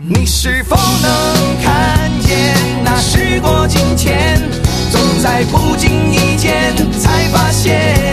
你是否能看见那时过境迁，总在不经意间才发现。